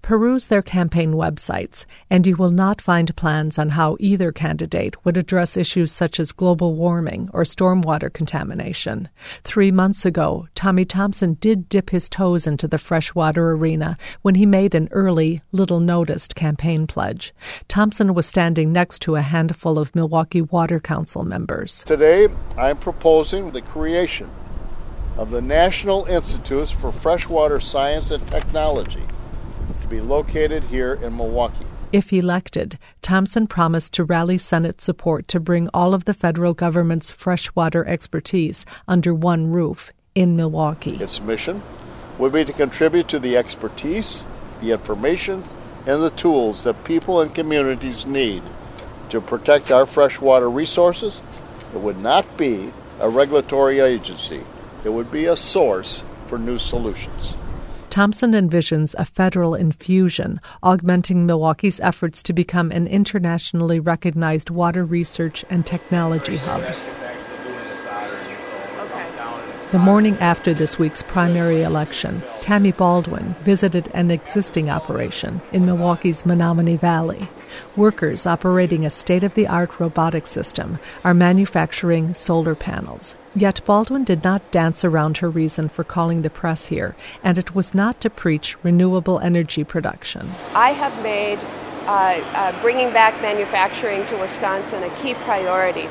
Peruse their campaign websites, and you will not find plans on how either candidate would address issues such as global warming or stormwater contamination. 3 months ago, Tommy Thompson did dip his toes into the freshwater arena when he made an early, little-noticed campaign pledge. Thompson was standing next to a handful of Milwaukee Water Council members. Today, I'm proposing the creation of the National Institutes for Freshwater Science and Technology to be located here in Milwaukee. If elected, Thompson promised to rally Senate support to bring all of the federal government's freshwater expertise under one roof in Milwaukee. Its mission would be to contribute to the expertise, the information, and the tools that people and communities need to protect our freshwater resources. It would not be a regulatory agency. It would be a source for new solutions. Thompson envisions a federal infusion, augmenting Milwaukee's efforts to become an internationally recognized water research and technology hub. The morning after this week's primary election, Tammy Baldwin visited an existing operation in Milwaukee's Menominee Valley. Workers operating a state-of-the-art robotic system are manufacturing solar panels. Yet Baldwin did not dance around her reason for calling the press here, and it was not to preach renewable energy production. I have made bringing back manufacturing to Wisconsin a key priority.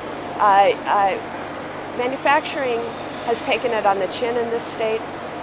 Manufacturing has taken it on the chin in this state.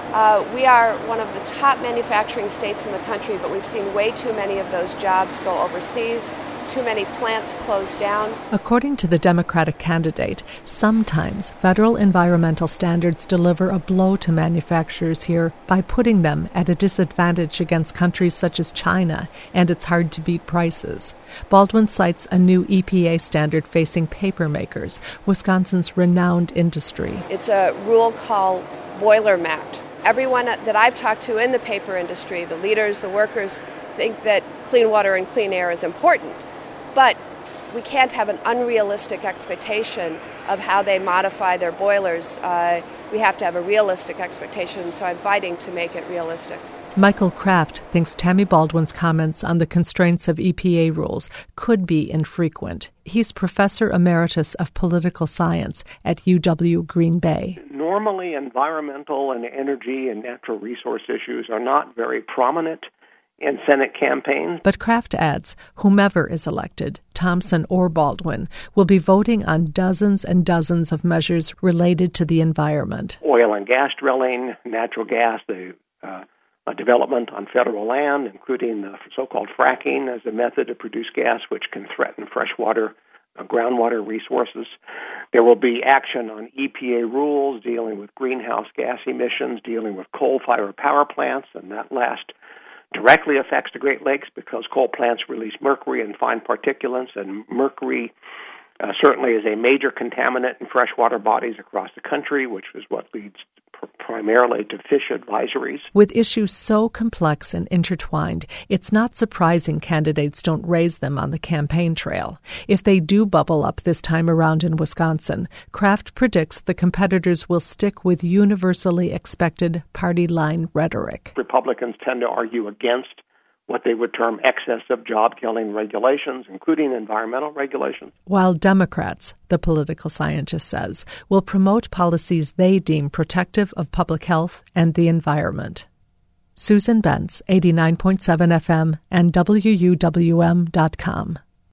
We are one of the top manufacturing states in the country, but we've seen way too many of those jobs go overseas, too many plants close down. According to the Democratic candidate, sometimes federal environmental standards deliver a blow to manufacturers here by putting them at a disadvantage against countries such as China and its hard-to-beat prices. Baldwin cites a new EPA standard facing paper makers, Wisconsin's renowned industry. It's a rule called Boiler Mat. Everyone that I've talked to in the paper industry, the leaders, the workers, think that clean water and clean air is important. But we can't have an unrealistic expectation of how they modify their boilers. We have to have a realistic expectation, so I'm fighting to make it realistic. Michael Kraft thinks Tammy Baldwin's comments on the constraints of EPA rules could be infrequent. He's Professor Emeritus of Political Science at UW Green Bay. Normally, environmental and energy and natural resource issues are not very prominent in Senate campaigns. But Kraft adds, whomever is elected, Thompson or Baldwin, will be voting on dozens and dozens of measures related to the environment. Oil and gas drilling, natural gas, the development on federal land, including the so-called fracking as a method to produce gas, which can threaten freshwater, groundwater resources. There will be action on EPA rules dealing with greenhouse gas emissions, dealing with coal-fired power plants, and that last directly affects the Great Lakes because coal plants release mercury and fine particulates, and mercury certainly is a major contaminant in freshwater bodies across the country, which is what leads primarily to fish advisories. With issues so complex and intertwined, it's not surprising candidates don't raise them on the campaign trail. If they do bubble up this time around in Wisconsin, Kraft predicts the competitors will stick with universally expected party line rhetoric. Republicans tend to argue against what they would term excessive job-killing regulations, including environmental regulations. While Democrats, the political scientist says, will promote policies they deem protective of public health and the environment. Susan Bentz, 89.7 FM and WUWM.com.